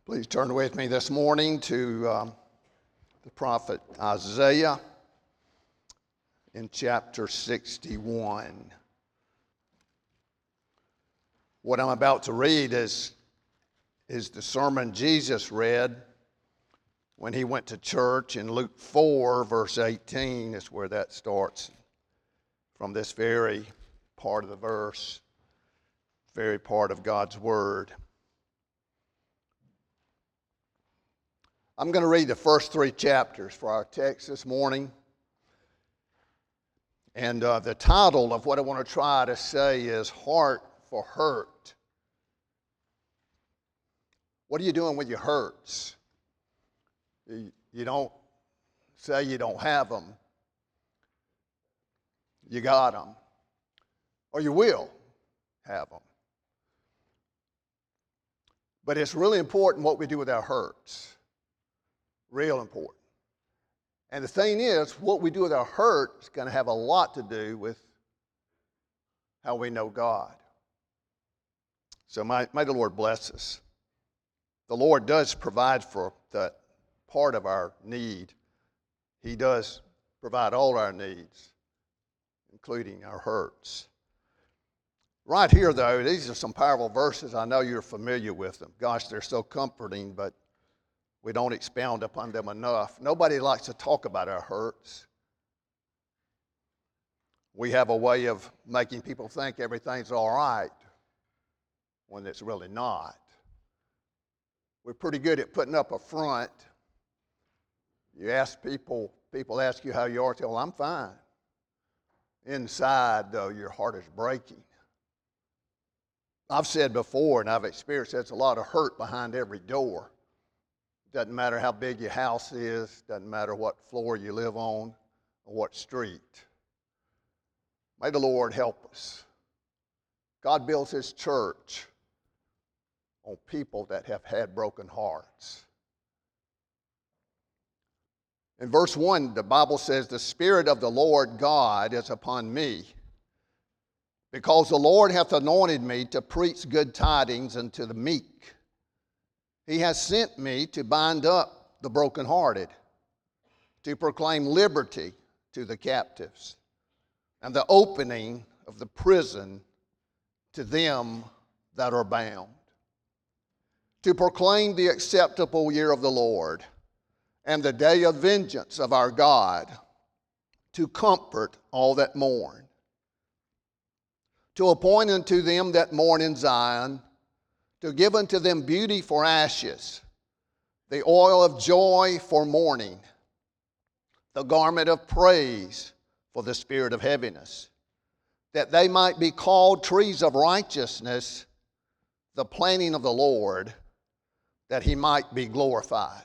Please turn with me this morning to the prophet Isaiah in chapter 61. What I'm about to read is the sermon Jesus read when he went to church in Luke 4, verse 18 is where that starts, from this very part of the verse, very part of God's Word. I'm going to read the first three chapters for our text this morning. And the title of what I want to try to say is Heart for Hurt. What are you doing with your hurts? You don't say you don't have them. You got them. Or you will have them. But it's really important what we do with our hurts. Real important. And the thing is, what we do with our hurt is going to have a lot to do with how we know God. So may the Lord bless us. The Lord does provide for that part of our need. He does provide all our needs, including our hurts. Right here, though, these are some powerful verses. I know you're familiar with them. Gosh, they're so comforting, but we don't expound upon them enough. Nobody likes to talk about our hurts. We have a way of making people think everything's all right when it's really not. We're pretty good at putting up a front. You ask people ask you how you are, tell them, I'm fine. Inside, though, your heart is breaking. I've said before, and I've experienced, there's a lot of hurt behind every door. Doesn't matter how big your house is, doesn't matter what floor you live on or what street. May the Lord help us. God builds His church on people that have had broken hearts. In verse 1, the Bible says, the Spirit of the Lord God is upon me, because the Lord hath anointed me to preach good tidings unto the meek. He has sent me to bind up the brokenhearted, to proclaim liberty to the captives, and the opening of the prison to them that are bound, to proclaim the acceptable year of the Lord, and the day of vengeance of our God, to comfort all that mourn, to appoint unto them that mourn in Zion, to give unto them beauty for ashes, the oil of joy for mourning, the garment of praise for the spirit of heaviness, that they might be called trees of righteousness, the planting of the Lord, that He might be glorified.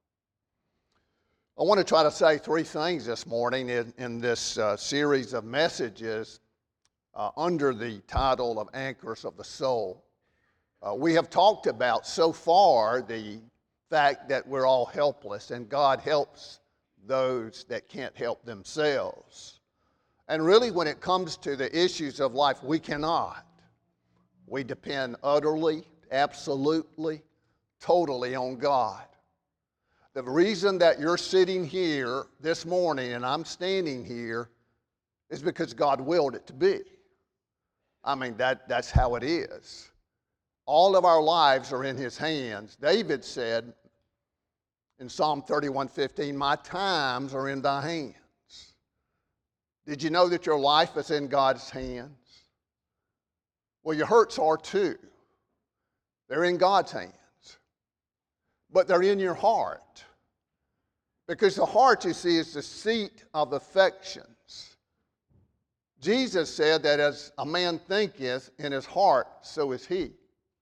I want to try to say three things this morning in this series of messages under the title of Anchors of the Soul. We have talked about so far the fact that we're all helpless and God helps those that can't help themselves. And really when it comes to the issues of life, we cannot. We depend utterly, absolutely, totally on God. The reason that you're sitting here this morning and I'm standing here is because God willed it to be. I mean, that's how it is. All of our lives are in His hands. David said in Psalm 31:15, my times are in thy hands. Did you know that your life is in God's hands? Well, your hurts are too. They're in God's hands. But they're in your heart. Because the heart, you see, is the seat of affections. Jesus said that as a man thinketh in his heart, so is he.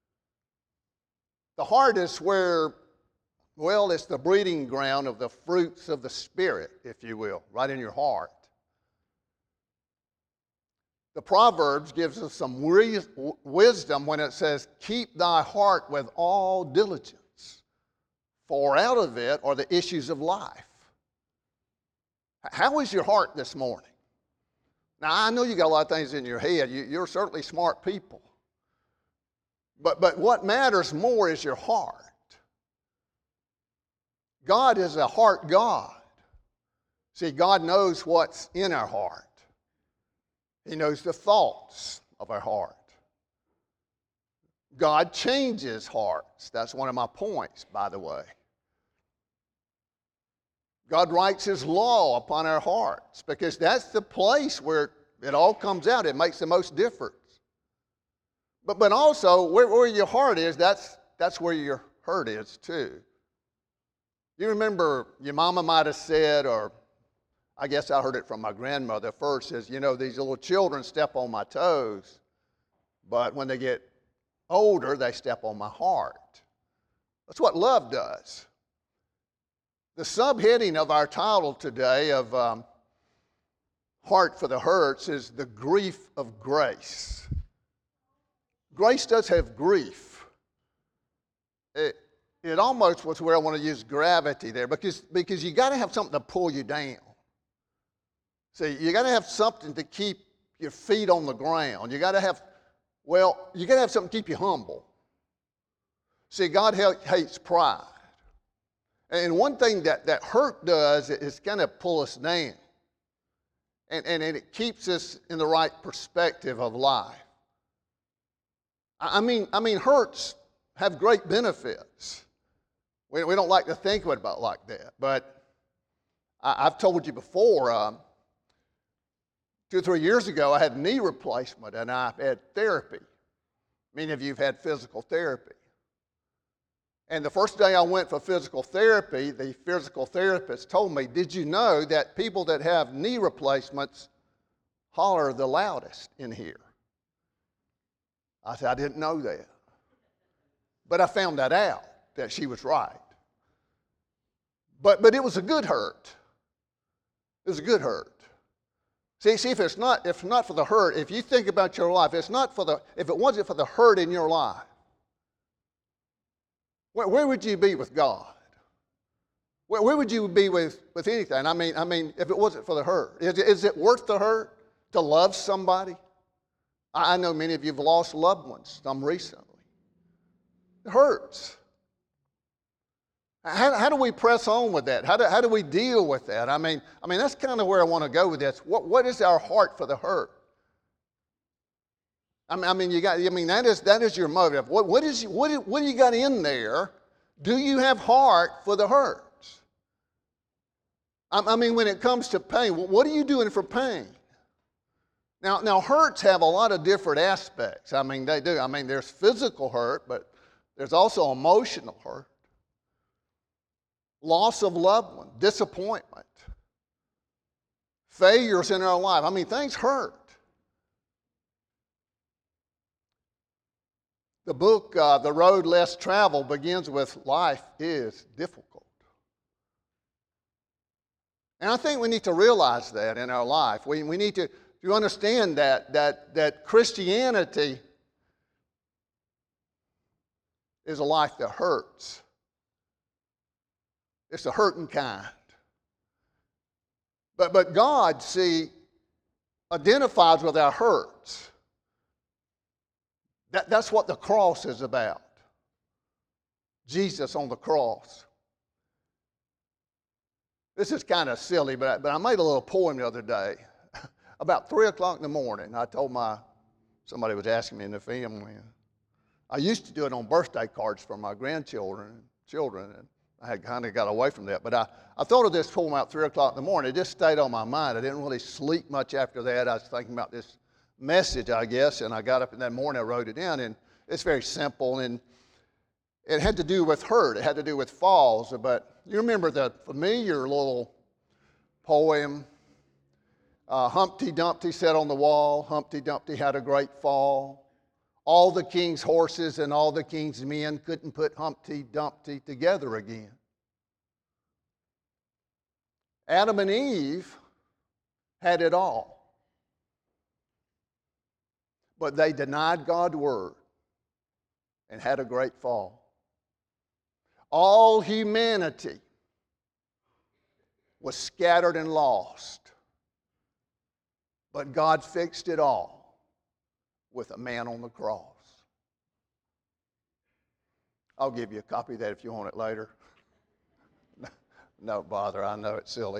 The heart is where, well, it's the breeding ground of the fruits of the Spirit, if you will, right in your heart. The Proverbs gives us some wisdom when it says, keep thy heart with all diligence, for out of it are the issues of life. How is your heart this morning? Now, I know you got a lot of things in your head. You're certainly smart people. But what matters more is your heart. God is a heart God. See, God knows what's in our heart. He knows the thoughts of our heart. God changes hearts. That's one of my points, by the way. God writes His law upon our hearts because that's the place where it all comes out. It makes the most difference. But also, where your heart is, that's where your hurt is too. You remember your mama might have said, or I guess I heard it from my grandmother first, says, you know, these little children step on my toes, but when they get older, they step on my heart. That's what love does. The subheading of our title today of Heart for the Hurts is the grief of grace. Grace does have grief. It almost was where I want to use gravity there because you got to have something to pull you down. See, you got to have something to keep your feet on the ground. You got to have something to keep you humble. See, God hates pride. And one thing that hurt does is kind of pull us down. And it keeps us in the right perspective of life. I mean, hurts have great benefits. We don't like to think about it like that. But I've told you before, 2 or 3 years ago, I had a knee replacement and I had therapy. Many of you have had physical therapy. And the first day I went for physical therapy, the physical therapist told me, did you know that people that have knee replacements holler the loudest in here? I said, I didn't know that. But I found that out, that she was right. But it was a good hurt. It was a good hurt. See, if it's not for the hurt, if you think about your life, if it wasn't for the hurt in your life, where would you be with God? Where would you be with anything? I mean, if it wasn't for the hurt, is it worth the hurt to love somebody? I know many of you have lost loved ones, some recently. It hurts. How do we press on with that? How do we deal with that? I mean, that's kind of where I want to go with this. What is our heart for the hurt? That is your motive. What do you got in there? Do you have heart for the hurts? When it comes to pain, what are you doing for pain? Now hurts have a lot of different aspects. They do. There's physical hurt, but there's also emotional hurt. Loss of loved one, disappointment, failures in our life. Things hurt. The book, The Road Less Traveled, begins with life is difficult. And I think we need to realize that in our life. We need to understand that Christianity is a life that hurts. It's a hurting kind. But God, identifies with our hurts. That's what the cross is about. Jesus on the cross. This is kind of silly, but I made a little poem the other day. About 3 o'clock in the morning, I told somebody was asking me in the family. I used to do it on birthday cards for my grandchildren and children, and I had kind of got away from that. But I thought of this poem about 3 o'clock in the morning. It just stayed on my mind. I didn't really sleep much after that. I was thinking about this message, I guess, and I got up in that morning, I wrote it down, and it's very simple, and it had to do with hurt. It had to do with falls. But you remember the familiar little poem, Humpty Dumpty sat on the wall, Humpty Dumpty had a great fall. All the king's horses and all the king's men couldn't put Humpty Dumpty together again. Adam and Eve had it all. But they denied God's word and had a great fall. All humanity was scattered and lost. But God fixed it all with a man on the cross. I'll give you a copy of that if you want it later. No bother, I know it's silly.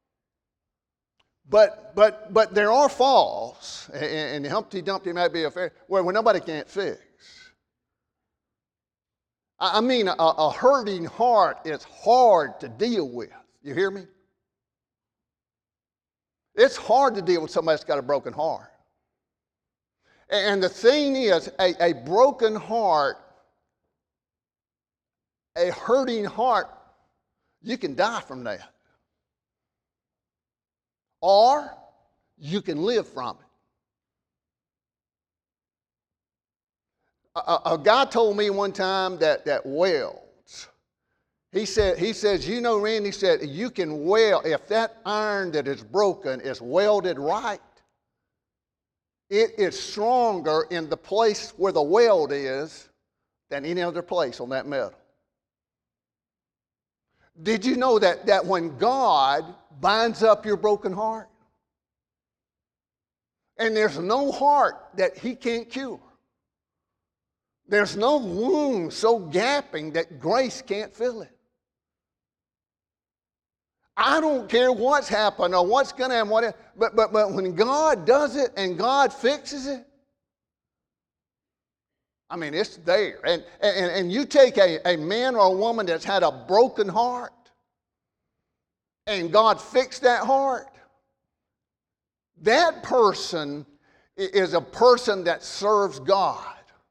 But there are falls, and Humpty Dumpty might be a fair where nobody can't fix. I mean, a hurting heart is hard to deal with. You hear me? It's hard to deal with somebody that's got a broken heart. And the thing is, a broken heart, a hurting heart, you can die from that. Or you can live from it. A guy told me one time that welds. He says, you know, Randy, he said, you can weld, if that iron that is broken is welded right, it is stronger in the place where the weld is than any other place on that metal. Did you know that when God binds up your broken heart, and there's no heart that He can't cure, there's no wound so gaping that grace can't fill it. I don't care what's happened or what's going to happen, but when God does it and God fixes it, I mean, it's there. And you take a man or a woman that's had a broken heart, and God fixed that heart, that person is a person that serves God.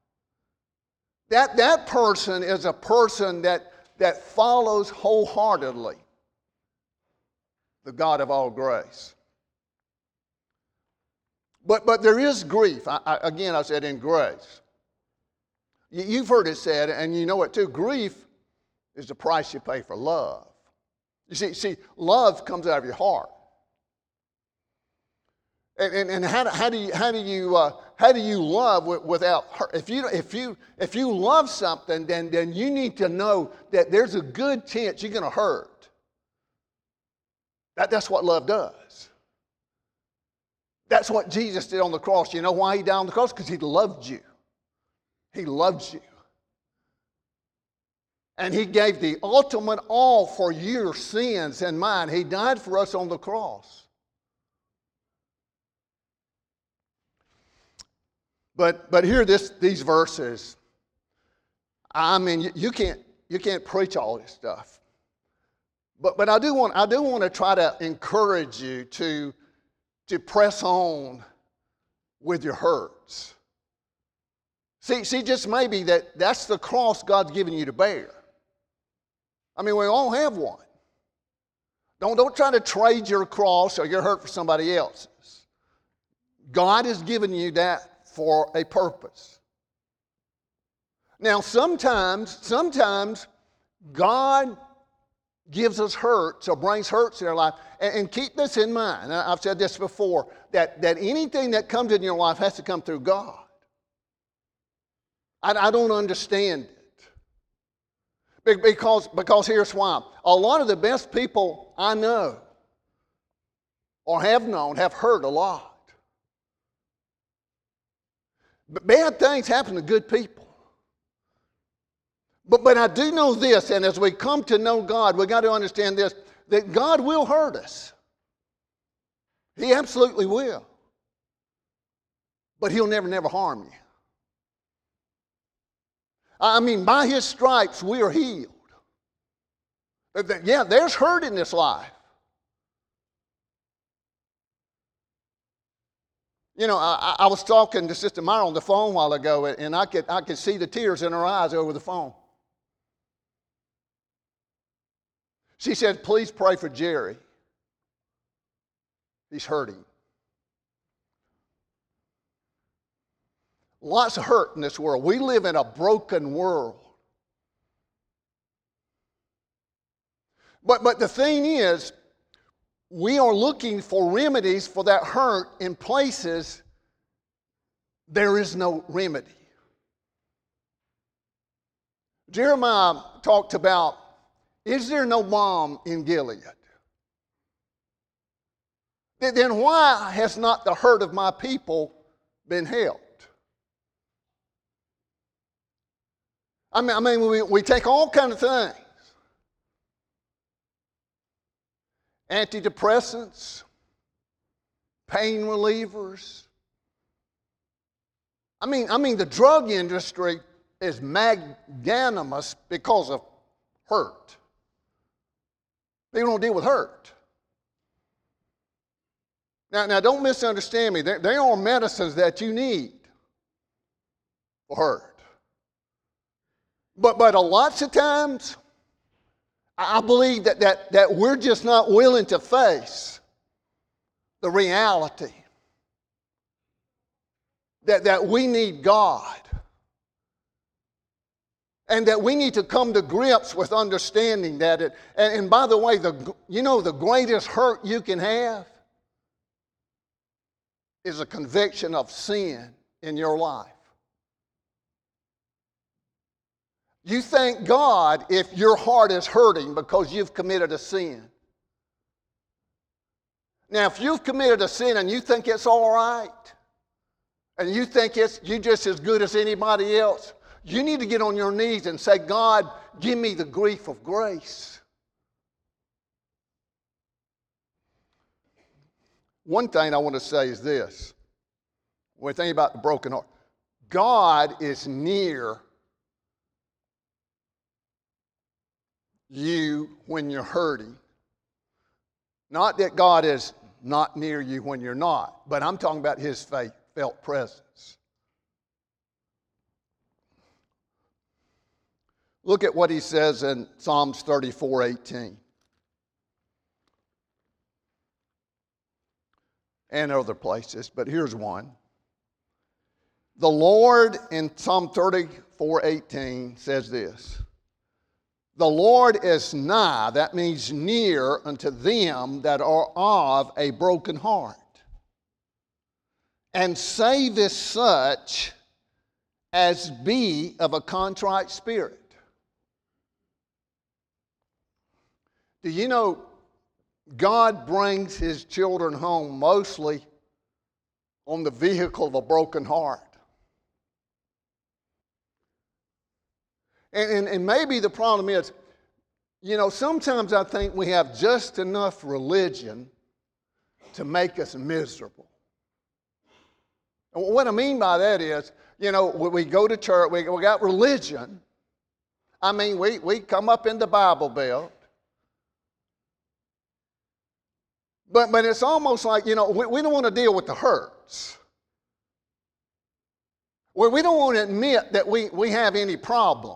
That person is a person that follows wholeheartedly the God of all grace. But there is grief. Again, I said in grace. You've heard it said, and you know it too, grief is the price you pay for love. You see, love comes out of your heart. And how do you love without hurt? If you love something, then you need to know that there's a good chance you're going to hurt. That's what love does. That's what Jesus did on the cross. You know why He died on the cross? Because He loved you. He loves you. And He gave the ultimate all for your sins and mine. He died for us on the cross. But hear these verses. I mean, you can't preach all this stuff. But I do want to try to encourage you to press on with your hurts. See, just maybe that's the cross God's given you to bear. I mean, we all have one. Don't try to trade your cross or your hurt for somebody else's. God has given you that for a purpose. Now, sometimes God gives us hurts or brings hurts in our life. And keep this in mind. I've said this before, that anything that comes in your life has to come through God. I don't understand it. Because here's why. A lot of the best people I know or have known have hurt a lot. But bad things happen to good people. But I do know this, and as we come to know God, we've got to understand this, that God will hurt us. He absolutely will. But He'll never harm you. I mean, by His stripes, we are healed. Yeah, there's hurt in this life. You know, I was talking to Sister Myra on the phone a while ago, and I could see the tears in her eyes over the phone. She said, please pray for Jerry. He's hurting. Lots of hurt in this world. We live in a broken world. But the thing is, we are looking for remedies for that hurt in places there is no remedy. Jeremiah talked about, is there no balm in Gilead? Then why has not the hurt of my people been helped? I mean, we take all kinds of things. antidepressants, pain relievers. I mean, the drug industry is magnanimous because of hurt. They don't deal with hurt. Now don't misunderstand me. There are medicines that you need for hurt. But a lots of times, I believe that we're just not willing to face the reality that we need God. And that we need to come to grips with understanding that it, and by the way, the greatest hurt you can have is a conviction of sin in your life. You thank God if your heart is hurting because you've committed a sin. Now, if you've committed a sin and you think it's all right, and you think you're just as good as anybody else, you need to get on your knees and say, God, give me the grief of grace. One thing I want to say is this. When we think about the broken heart, God is near you when you're hurting. Not that God is not near you when you're not, but I'm talking about His felt presence. Look at what He says in Psalms 34:18. And other places, but here's one. The Lord in Psalm 34:18 says this. The Lord is nigh, that means near, unto them that are of a broken heart, and saveth such as be of a contrite spirit. Do you know God brings His children home mostly on the vehicle of a broken heart? And maybe the problem is, sometimes I think we have just enough religion to make us miserable. And what I mean by that is, we go to church, we got religion. I mean, we come up in the Bible Belt. But it's almost like, we don't want to deal with the hurts. We don't want to admit that we have any problems.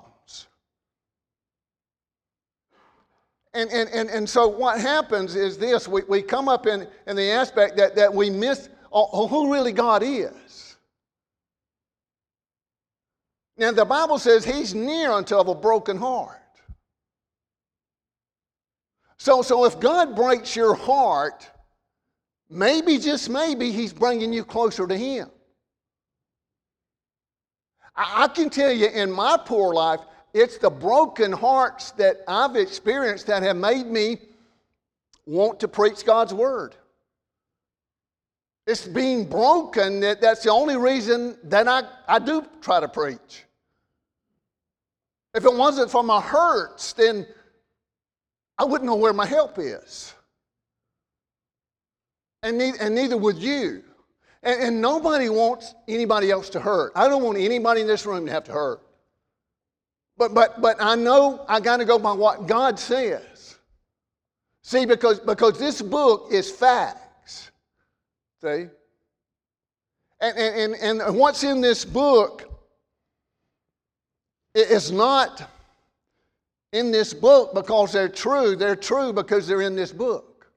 And so what happens is this, we come up in the aspect that we miss who really God is. Now the Bible says He's near unto a broken heart. So if God breaks your heart, maybe, just maybe, He's bringing you closer to Him. I can tell you in my poor life, it's the broken hearts that I've experienced that have made me want to preach God's Word. It's being broken that's the only reason that I do try to preach. If it wasn't for my hurts, then I wouldn't know where my help is. And neither would you. And nobody wants anybody else to hurt. I don't want anybody in this room to have to hurt. But I know I got to go by what God says. See, because this book is facts. See? And what's in this book is not in this book because they're true. They're true because they're in this book.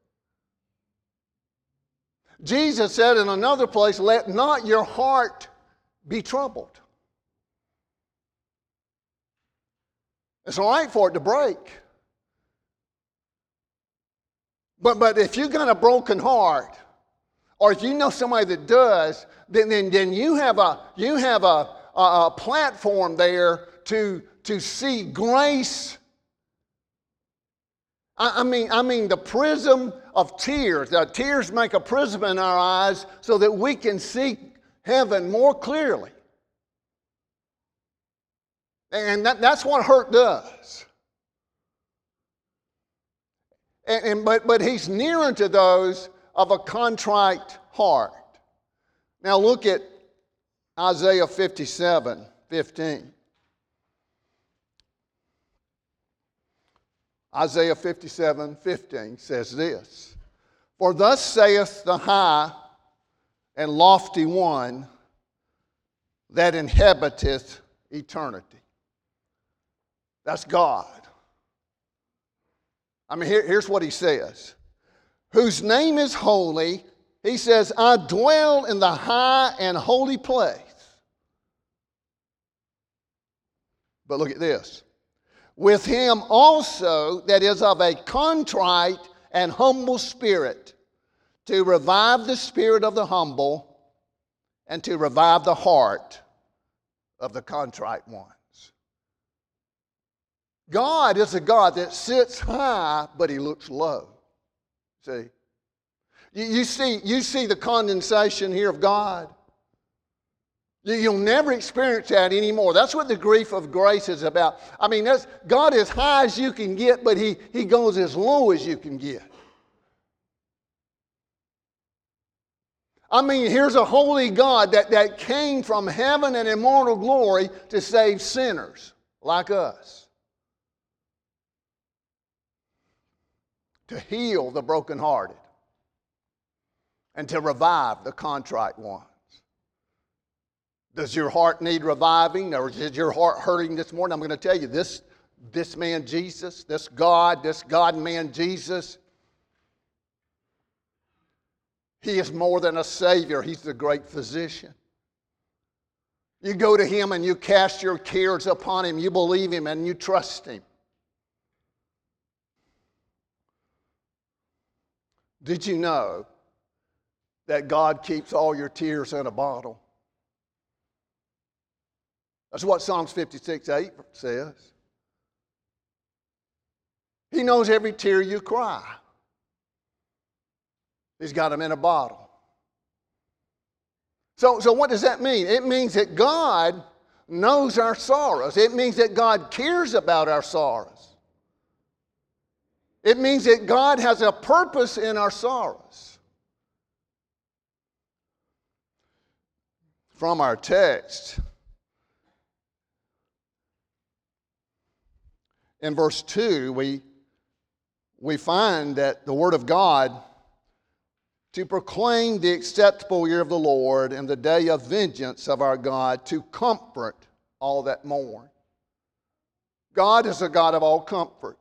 Jesus said in another place, let not your heart be troubled. It's all right for it to break. But if you've got a broken heart, or if you know somebody that does, then you have a platform there to see grace. I mean the prism of tears. The tears make a prism in our eyes so that we can see heaven more clearly. And that's what hurt does. But he's near unto those of a contrite heart. Now look at Isaiah 57:15. Isaiah 57:15 says this, "For thus saith the high and lofty one that inhabiteth eternity." That's God. I mean, here's what he says. "Whose name is holy," he says, "I dwell in the high and holy place." But look at this. "With him also that is of a contrite and humble spirit, to revive the spirit of the humble and to revive the heart of the contrite ones." God is a God that sits high, but he looks low. See? You see the condensation here of God. You'll never experience that anymore. That's what the grief of grace is about. I mean, God is high as you can get, but he goes as low as you can get. I mean, here's a holy God that came from heaven and immortal glory to save sinners like us, to heal the brokenhearted, and to revive the contrite ones. Does your heart need reviving, or is your heart hurting this morning? I'm going to tell you, this man Jesus, this God-man Jesus, he is more than a Savior. He's the great physician. You go to him and you cast your cares upon him. You believe him and you trust him. Did you know that God keeps all your tears in a bottle? That's what Psalms 56:8 says. He knows every tear you cry. He's got them in a bottle. So what does that mean? It means that God knows our sorrows. It means that God cares about our sorrows. It means that God has a purpose in our sorrows. From our text, in verse 2, we find that the Word of God, to proclaim the acceptable year of the Lord and the day of vengeance of our God, to comfort all that mourn. God is a God of all comfort.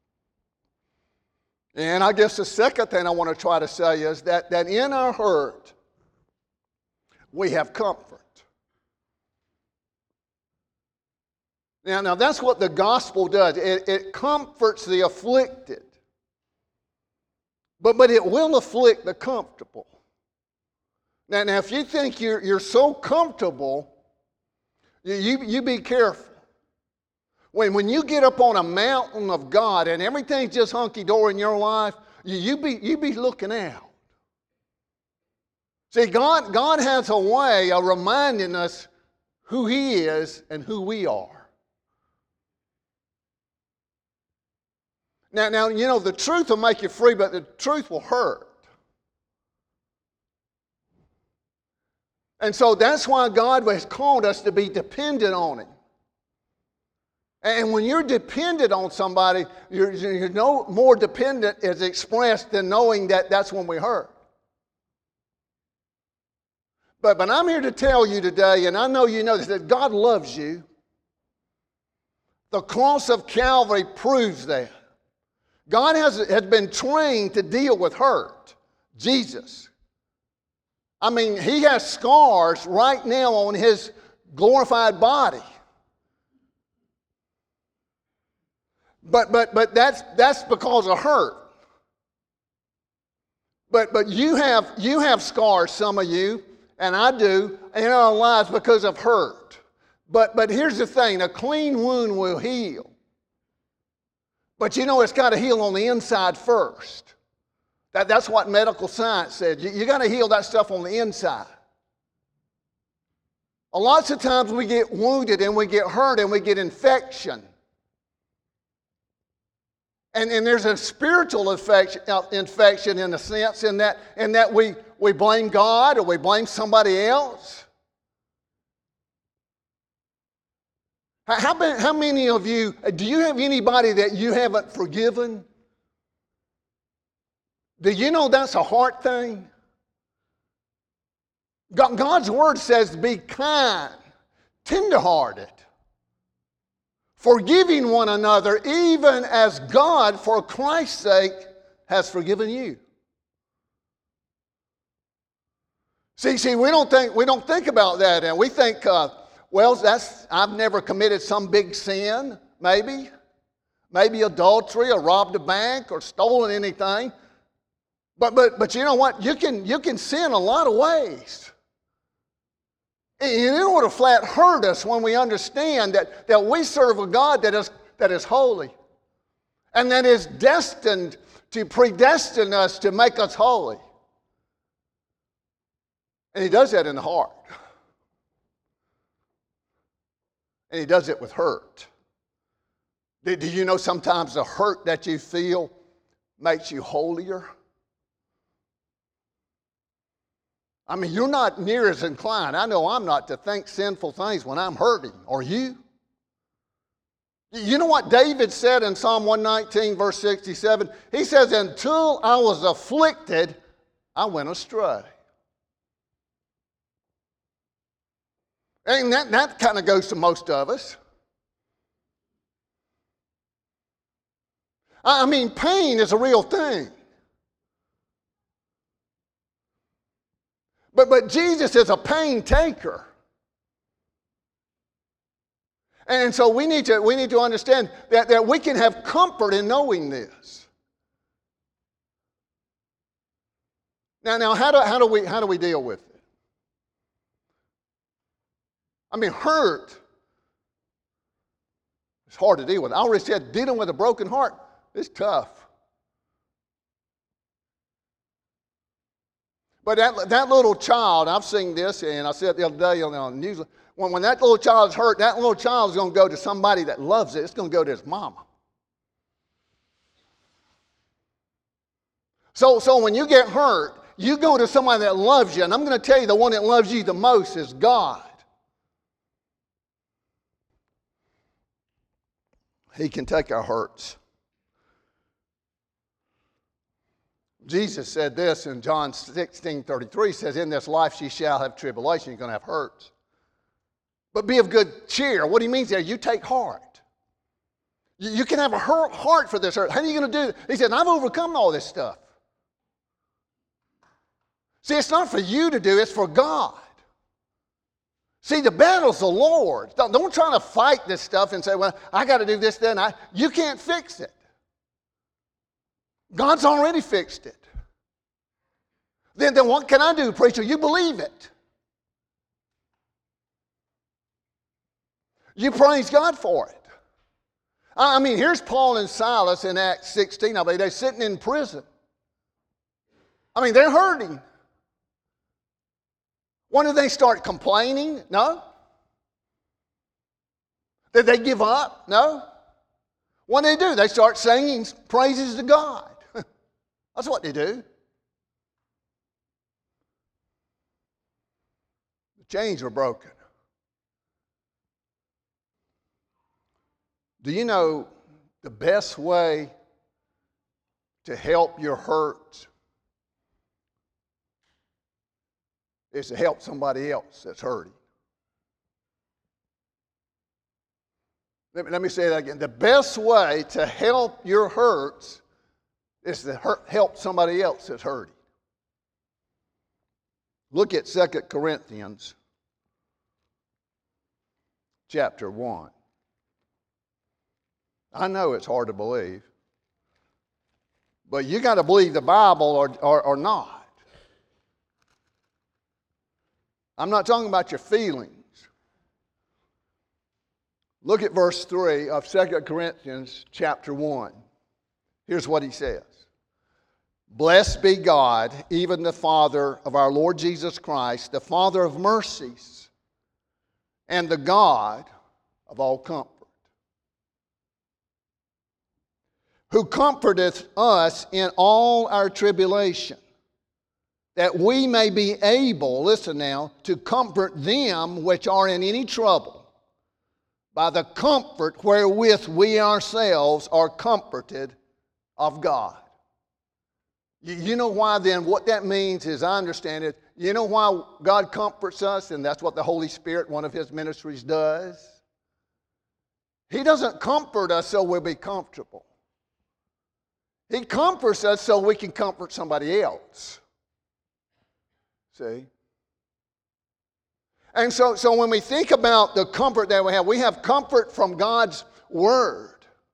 And I guess the second thing I want to try to say is that in our hurt, we have comfort. Now that's what the gospel does. It comforts the afflicted. But it will afflict the comfortable. Now if you think you're so comfortable, you be careful. When you get up on a mountain of God and everything's just hunky-dory in your life, you be looking out. See, God has a way of reminding us who He is and who we are. Now, you know, the truth will make you free, but the truth will hurt. And so that's why God has called us to be dependent on Him. And when you're dependent on somebody, you're no more dependent is expressed than knowing that that's when we hurt. But I'm here to tell you today, and I know you know this, that God loves you. The cross of Calvary proves that. God has been trained to deal with hurt. Jesus. I mean, He has scars right now on His glorified body. But that's because of hurt. But you have scars, some of you, and I do, in our lives because of hurt. But here's the thing, a clean wound will heal. But you know, it's got to heal on the inside first. That's what medical science says. You got to heal that stuff on the inside. A lot of times we get wounded and we get hurt and we get infection. And there's a spiritual infection in a sense in that we blame God or we blame somebody else. How many of you, do you have anybody that you haven't forgiven? Do you know that's a heart thing? God's word says be kind, tenderhearted, forgiving one another, even as God, for Christ's sake, has forgiven you. See, we don't think about that, and we think, I've never committed some big sin, maybe adultery, or robbed a bank, or stolen anything. But you know what? You can sin a lot of ways. And it ought to flat hurt us when we understand that we serve a God that is holy, and that is destined to predestine us to make us holy. And He does that in the heart. And He does it with hurt. Do you know sometimes the hurt that you feel makes you holier? I mean, you're not near as inclined, I know I'm not, to think sinful things when I'm hurting. Are you? You know what David said in Psalm 119, verse 67? He says, until I was afflicted, I went astray. And that kind of goes to most of us. I mean, pain is a real thing. But Jesus is a pain taker. And so we need to understand that we can have comfort in knowing this. Now how do we deal with it? I mean, hurt is hard to deal with. I already said dealing with a broken heart is tough. But that little child, I've seen this, and I said it the other day on the news, when that little child's hurt, that little child's going to go to somebody that loves it. It's going to go to his mama. So when you get hurt, you go to somebody that loves you. And I'm going to tell you, the one that loves you the most is God. He can take our hurts. Jesus said this in John 16:33, says, in this life ye shall have tribulation, you're going to have hurts. But be of good cheer. What he means there, you take heart. You can have a heart for this hurt. How are you going to do it? He said, I've overcome all this stuff. See, it's not for you to do, it's for God. See, the battle's the Lord's. Don't try to fight this stuff and say, well, I got to do this, then. You can't fix it. God's already fixed it. Then what can I do, preacher? You believe it. You praise God for it. I mean, here's Paul and Silas in Acts 16. I believe they're sitting in prison. I mean, they're hurting. When did they start complaining? No. Did they give up? No. What do? They start singing praises to God. That's what they do. The chains were broken. Do you know the best way to help your hurt is to help somebody else that's hurting? Let me say that again. The best way to help your hurts is to help somebody else that's hurting. Look at 2 Corinthians chapter 1. I know it's hard to believe, but you got to believe the Bible or not. I'm not talking about your feelings. Look at verse 3 of 2 Corinthians chapter 1. Here's what he says. Blessed be God, even the Father of our Lord Jesus Christ, the Father of mercies, and the God of all comfort, who comforteth us in all our tribulation, that we may be able, listen now, to comfort them which are in any trouble, by the comfort wherewith we ourselves are comforted of God. You know why then, what that means is, I understand it, you know why God comforts us, and that's what the Holy Spirit, one of His ministries, does? He doesn't comfort us so we'll be comfortable. He comforts us so we can comfort somebody else. See? And so when we think about the comfort that we have comfort from God's Word.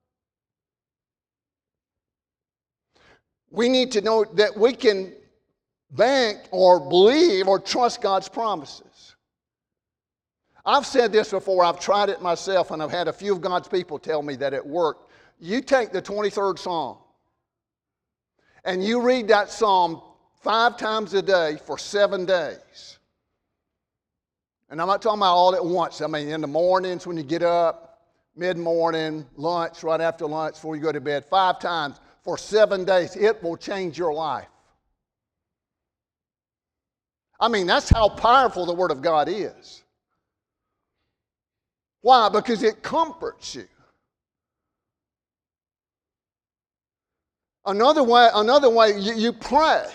We need to know that we can bank or believe or trust God's promises. I've said this before, I've tried it myself, and I've had a few of God's people tell me that it worked. You take the 23rd Psalm, and you read that Psalm 5 times a day for 7 days. And I'm not talking about all at once. I mean, in the mornings when you get up, mid-morning, lunch, right after lunch, before you go to bed, 5 times for 7 days. It will change your life. I mean, that's how powerful the Word of God is. Why? Because it comforts you. Another way, you pray.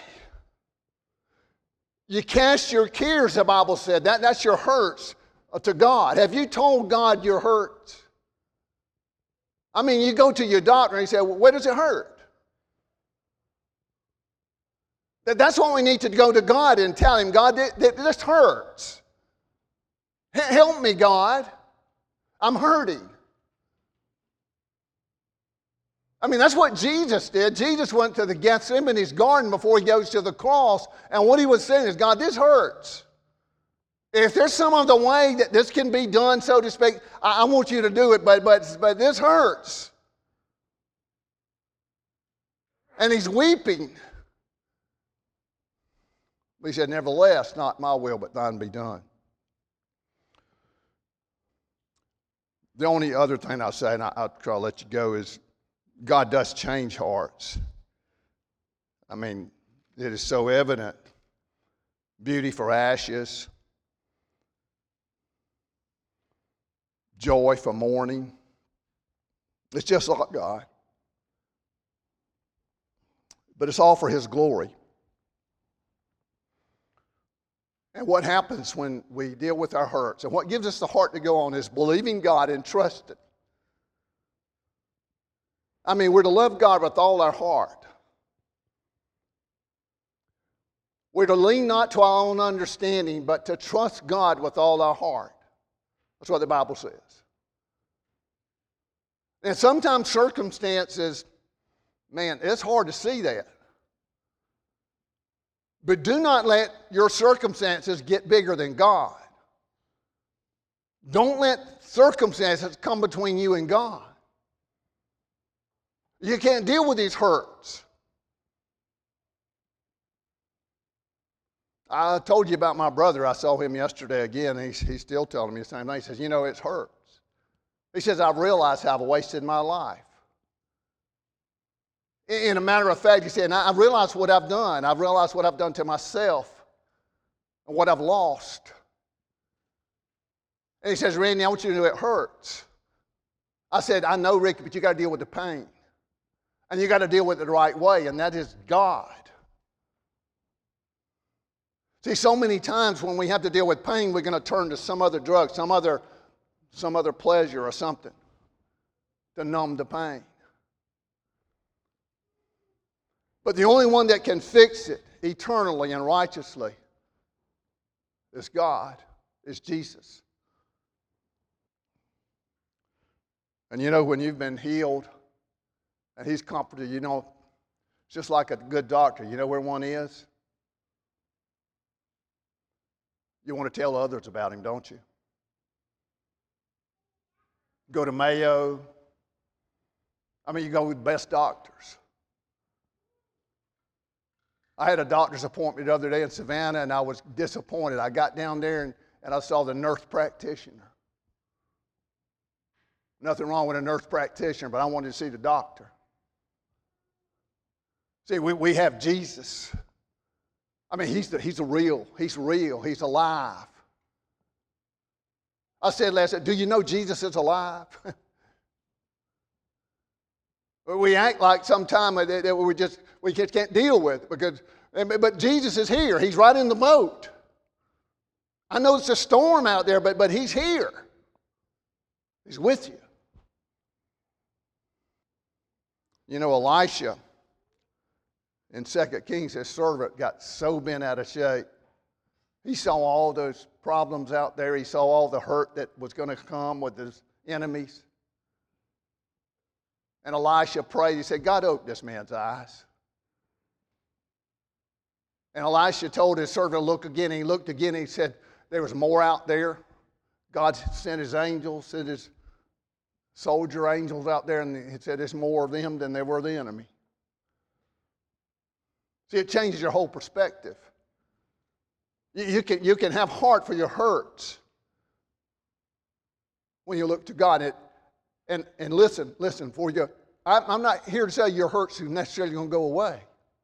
You cast your cares, the Bible said. That's your hurts to God. Have you told God your hurts? I mean, you go to your doctor and you say, well, where does it hurt? That's what we need to go to God and tell Him, God, this hurts. Help me, God. I'm hurting. I mean, that's what Jesus did. Jesus went to the Gethsemane's garden before He goes to the cross, and what He was saying is, God, this hurts. If there's some other way that this can be done, so to speak, I want you to do it, but this hurts. And He's weeping. He said, nevertheless, not my will, but thine be done. The only other thing I'll say, and I'll try to let you go, is God does change hearts. I mean, it is so evident. Beauty for ashes. Joy for mourning. It's just like God. But it's all for His glory. And what happens when we deal with our hurts, and what gives us the heart to go on, is believing God and trusting. I mean, we're to love God with all our heart. We're to lean not to our own understanding, but to trust God with all our heart. That's what the Bible says. And sometimes circumstances, man, it's hard to see that. But do not let your circumstances get bigger than God. Don't let circumstances come between you and God. You can't deal with these hurts. I told you about my brother. I saw him yesterday again. He's still telling me the same thing. He says, it hurts. He says, I've realized how I've wasted my life. In a matter of fact, he said, I've realized what I've done. I've realized what I've done to myself and what I've lost. And he says, Randy, I want you to know it hurts. I said, I know, Ricky, but you got to deal with the pain. And you got to deal with it the right way, and that is God. See, so many times when we have to deal with pain, we're going to turn to some other drug, some other pleasure or something to numb the pain. But the only one that can fix it eternally and righteously is God, is Jesus. And when you've been healed and He's comforted, it's just like a good doctor. You know where one is? You want to tell others about Him, don't you? Go to Mayo. You go with the best doctors. I had a doctor's appointment the other day in Savannah, and I was disappointed. I got down there, and I saw the nurse practitioner. Nothing wrong with a nurse practitioner, but I wanted to see the doctor. See, we have Jesus. I mean, he's real. He's real. He's alive. I said last night, do you know Jesus is alive? We act like sometimes that we just can't deal with it but Jesus is here. He's right in the boat. I know it's a storm out there, but he's here. He's with you. You know, Elisha in 2 Kings, his servant got so bent out of shape. He saw all those problems out there. He saw all the hurt that was going to come with his enemies. And Elisha prayed. He said, God, open this man's eyes. And Elisha told his servant to look again. And he looked again and he said, there was more out there. God sent his angels, sent his soldier angels out there, and he said there's more of them than there were the enemy. See, it changes your whole perspective. You can have heart for your hurts when you look to God. And listen, for you. I'm not here to say your hurts are necessarily going to go away.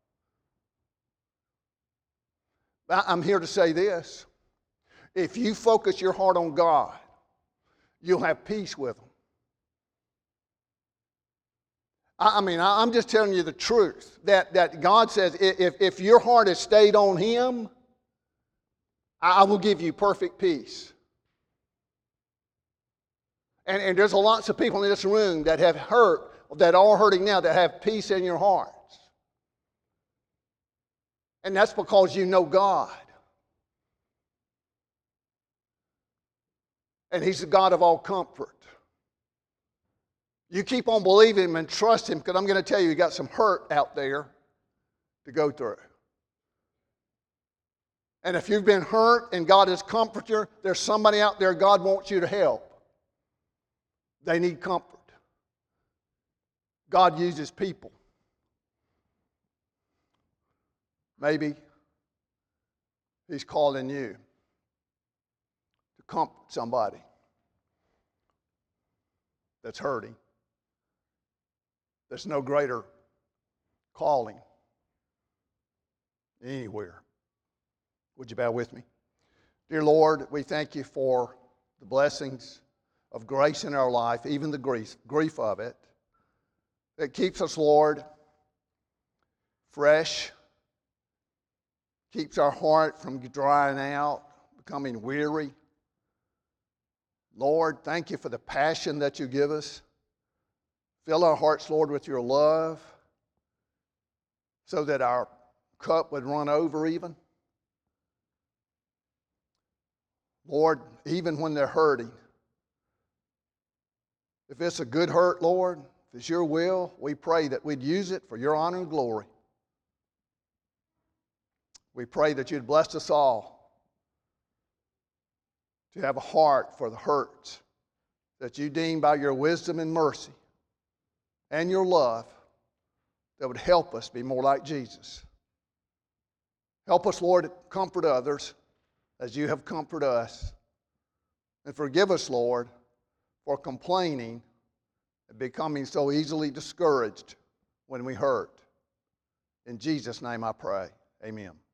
I'm here to say this. If you focus your heart on God, you'll have peace with Him. I'm just telling you the truth. That God says, if your heart has stayed on Him, I will give you perfect peace. And there's lots of people in this room that have hurt, that are hurting now, that have peace in your hearts. And that's because you know God. And He's the God of all comfort. You keep on believing Him and trust Him, because I'm going to tell you, you got some hurt out there to go through. And if you've been hurt and God is comforter, there's somebody out there God wants you to help. They need comfort. God uses people. Maybe He's calling you to comfort somebody that's hurting. There's no greater calling anywhere. Would you bow with me? Dear Lord, we thank You for the blessings of grace in our life, even the grief of it, that keeps us, Lord, fresh, keeps our heart from drying out, becoming weary. Lord, thank You for the passion that You give us. Fill our hearts, Lord, with Your love so that our cup would run over even. Lord, even when they're hurting, if it's a good hurt, Lord, if it's Your will, we pray that we'd use it for Your honor and glory. We pray that You'd bless us all to have a heart for the hurts that You deem by Your wisdom and mercy and Your love that would help us be more like Jesus. Help us, Lord, to comfort others as You have comforted us. And forgive us, Lord, for complaining and becoming so easily discouraged when we hurt. In Jesus' name I pray. Amen.